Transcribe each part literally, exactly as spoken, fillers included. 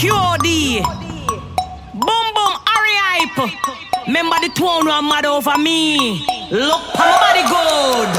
Q D. Boom boom, hurry hype. Remember the tone one mad over me. Look, my body good.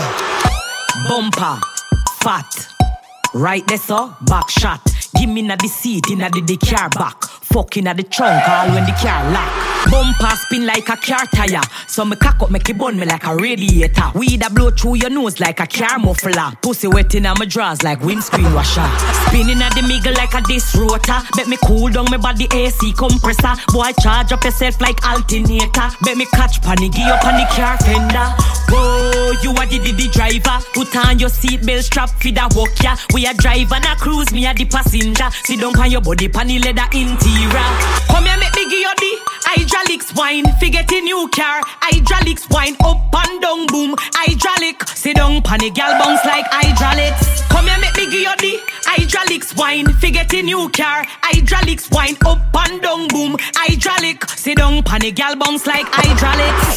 Bumper, fat. Right there, so back shot. Give me na the seat, inna the, the car back. Fucking at the trunk, all when the car lock. Bumper spin like a car tire. So me cock up, make it burn me like a radiator. Weed a blow through your nose like a car muffler. Pussy wet in my drawers like windscreen washer. Spinning at the middle like a disc rotor. Bet me cool down my body A C compressor. Boy charge up yourself like alternator. Bet me catch panic, give up on the car fender. Whoa, you are the, the, the driver. Put on your seatbelt strap for the walk ya. We a drive and a cruise, me a the passenger. Sit down on your body, pan the leather interior. Come here, make me give you the hydraulics wine. Forget a new car. Hydraulics wine up and down, boom. Hydraulic. Sit down, pan the gal bounce like hydraulics. Come here, make me give you the hydraulics wine. Forget a new car. Hydraulics wine up and down, boom. Hydraulic. Sit down, pan the gal bounce like hydraulics.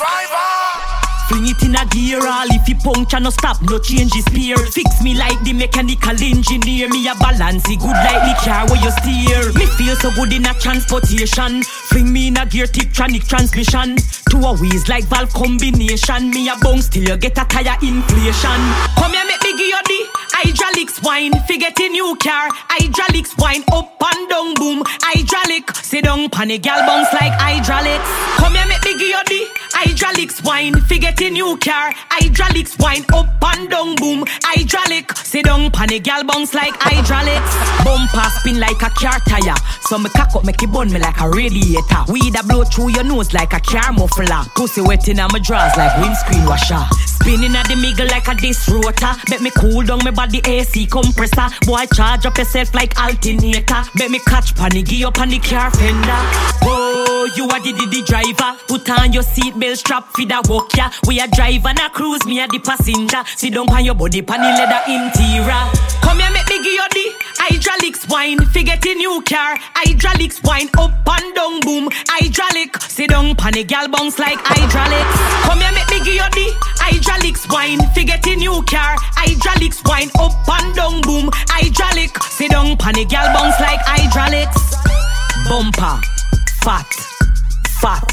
Fling it in a gear, all if you puncture, no stop, no change his spear. Fix me like the mechanical engineer. Me a balance it good like the car where you steer. Me feel so good in a transportation. Fling me in a gear, Tiptronic transmission. Two a wheels like valve combination. Me a bounce till you get a tire inflation. Come here, make me give you the hydraulics wine. Forget a new car. Hydraulics wine up and down, boom. Hydraulic. Sit down, pan a gal bounce like hydraulics. Come here, make me give you the hydraulics wine. Forget a new car. Hydraulics wine up and down, boom. Hydraulic. Sit down, pan a gal bounce like hydraulics. Bumper spin like a car tire. So me cock up, make it burn me like a radiator. Weed a blow through your nose like a car muffler. Pussy wet in my drawers like windscreen washer. Spinning at the middle like a disc rotor. Bet me cool down my body A C compressor. Boy charge up yourself like alternator. Bet me catch panic, give up on the car fender. Oh, you are the, the, the driver. Put on your seatbelt strap for the walk ya. We a drive and a cruise, me a the passenger. Sit down on your body, pan the leather interior. Come here, make me give you the hydraulics wine. Forget a new car. Hydraulics wine up and down, boom. Hydraulic. Sit down, pan the gal bounce like hydraulics. Come here, make me give you the hydraulics wine. Forget a new car. Hydraulics wine up and down, boom. Hydraulic. Sit down, pan the gal bounce like hydraulics. Bumper, fat, fat,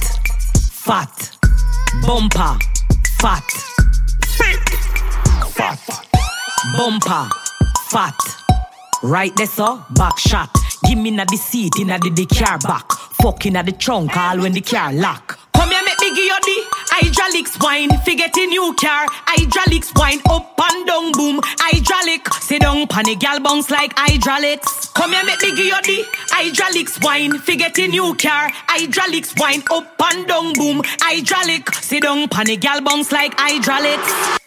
fat. Bumper, fat, fat. Bumper, fat. Right there, so back shot. Give me na the seat, inna the, the car back. Fucking at the trunk, all when the car lock. Come here, make me give you the hydraulics wine. Forget a new car. Hydraulics wine up and down, boom. Hydraulic. Sit down, pan a gal bounce like hydraulics. Come here, make me give you the hydraulics wine. Forget a new car. Hydraulics wine up and down, boom. Hydraulic. Sit down, pan a gal bounce like hydraulics.